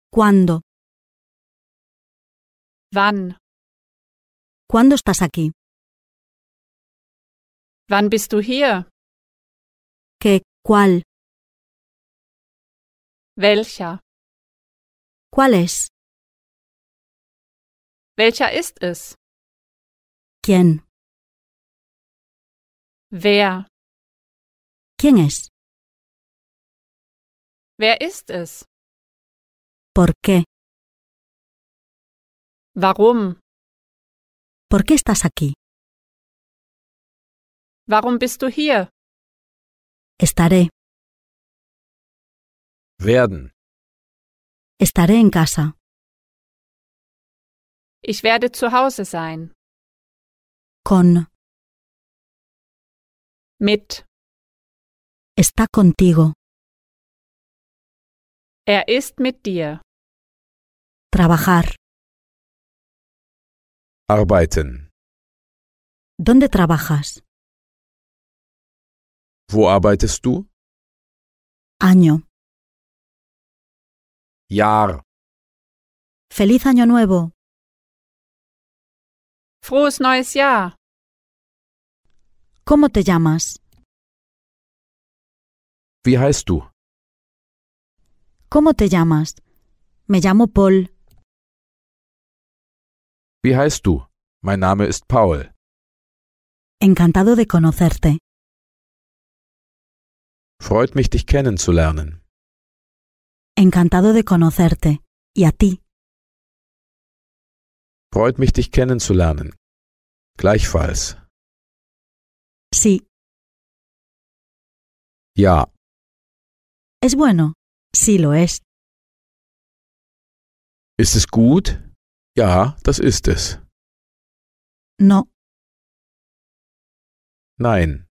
¿Cuándo? Wann? ¿Cuándo estás aquí? Wann bist du hier? ¿Qué? ¿Cuál? Welcher? ¿Cuál es? Welcher ist es? ¿Quién? Wer? ¿Quién es? Wer ist es? ¿Por qué? Warum? ¿Por qué estás aquí? Warum bist du hier? Estaré. Werden. Estaré en casa. Ich werde zu Hause sein. Con. Mit. Está contigo. Er ist mit dir. Trabajar. Arbeiten. ¿Dónde trabajas? Wo arbeitest du? Año. Jahr. Feliz Año Nuevo. Frohes neues Jahr. ¿Cómo te llamas? Wie heißt du? ¿Cómo te llamas? Me llamo Paul. Wie heißt du? Mein Name ist Paul. Encantado de conocerte. Freut mich, dich kennenzulernen. Encantado de conocerte. ¿Y a ti? Freut mich, dich kennenzulernen. Gleichfalls. Sí. Ja. ¿Es bueno? Sí lo es. Ist es gut? Ja, das ist es. No. Nein.